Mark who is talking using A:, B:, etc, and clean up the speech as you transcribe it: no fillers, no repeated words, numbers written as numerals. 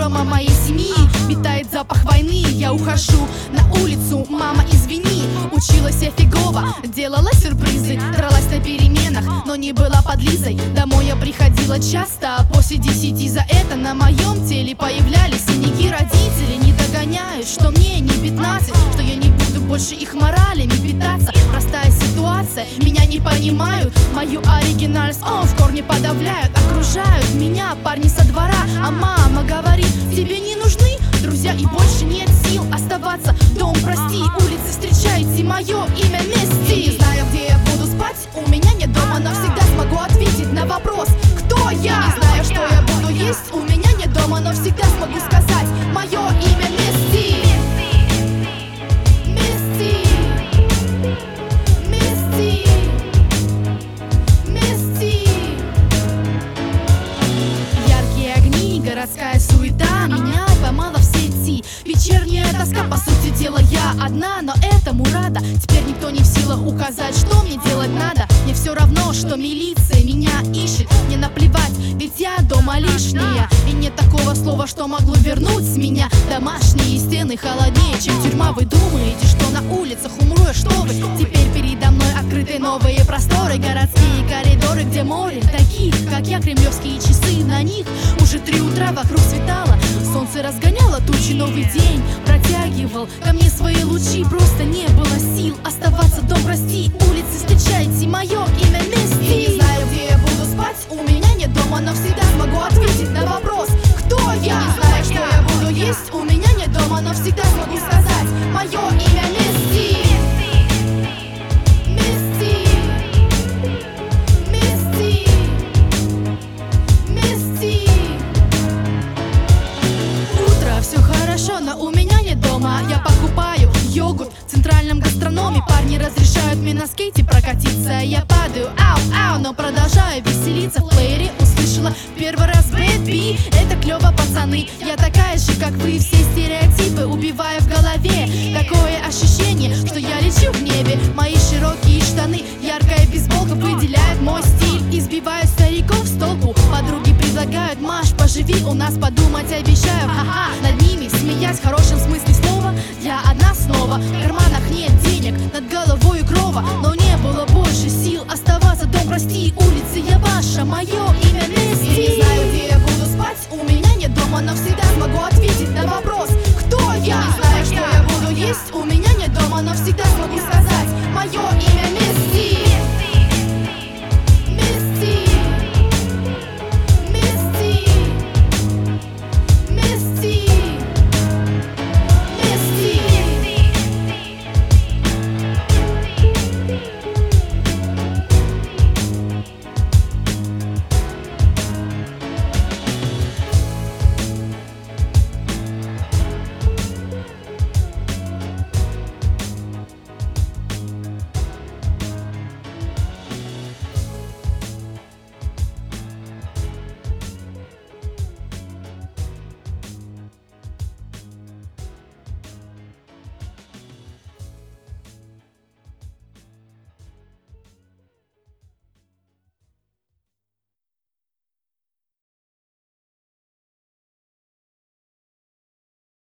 A: дома моей семьи витает запах войны. Я ухожу на улицу, мама, извини. Училась я фигово, делала сюрпризы, дралась на переменах, но не была подлизой. Домой я приходила часто, после 10 за это на моем теле появлялись синяки. Родители не догоняют, что мне не 15, что я не буду больше их моралями питаться. Простая ситуация, меня не понимают, мою оригинальность в корне подавляют. Окружают меня парни со двора, а мама говорит: тебе не нужны друзья и больше нет сил оставаться. Дом, прости, улицы, встречайте мое имя Мисти. Не знаю, где я буду спать, у меня нет дома, но всегда смогу ответить на вопрос: кто я? Не знаю, что я буду есть, у меня нет дома, но всегда смогу сказать мое имя Мисти. Городская суета меня поймала в сети. Вечерняя тоска, по сути дела, я одна, но этому рада. Теперь никто не в силах указать, что мне делать надо. Мне все равно, что милиция меня ищет. Мне наплевать, ведь я дома лишняя. И нет такого слова, что могло вернуть меня. Домашние стены холоднее, чем тюрьма. Вы думаете, что на улицах умру я, что вы? Теперь передо мной открыты новые просторы, городские коридоры, где море таких, как я, кремлевские часы. На них уже 3 утра, вокруг светало, солнце разгоняло тучи, новый день протягивал ко мне свои лучи. Просто не было сил оставаться, дом, прости, улицы, встречайте мое имя Мисти. Не знаю, где я буду спать, у меня нет дома, но всегда смогу ответить на вопрос: кто я? Не знаю, что я буду есть, у меня нет дома, но всегда смогу сказать мое имя Мисти. Но у меня нет дома, я покупаю йогурт в центральном гастрономе. Парни разрешают мне на скейте прокатиться, я падаю, ау, но продолжаю веселиться. В плеере услышала первый раз Bad B, это клево, пацаны. Я такая же, как вы, все стереотипы убиваю в голове. Такое ощущение, что я лечу в небе. Мои широкие штаны, яркая бейсболка выделяет мой стиль. Избиваю стариков с толку, подруги предлагают: Маш, поживи у нас, подумать обещаю. Ха-ха, над ними смеясь в хорошем смысле слова. Я одна снова, в карманах нет денег, над головой крова, но не было больше сил оставаться. Дом, прости, улицы, я ваша, мое имя Мисти. Не знаю, где я буду спать, у меня нет дома, но всегда смогу ответить на вопрос: кто я? Не знаю, что я буду есть, у меня нет дома, но всегда смогу сказать мое имя Мисти.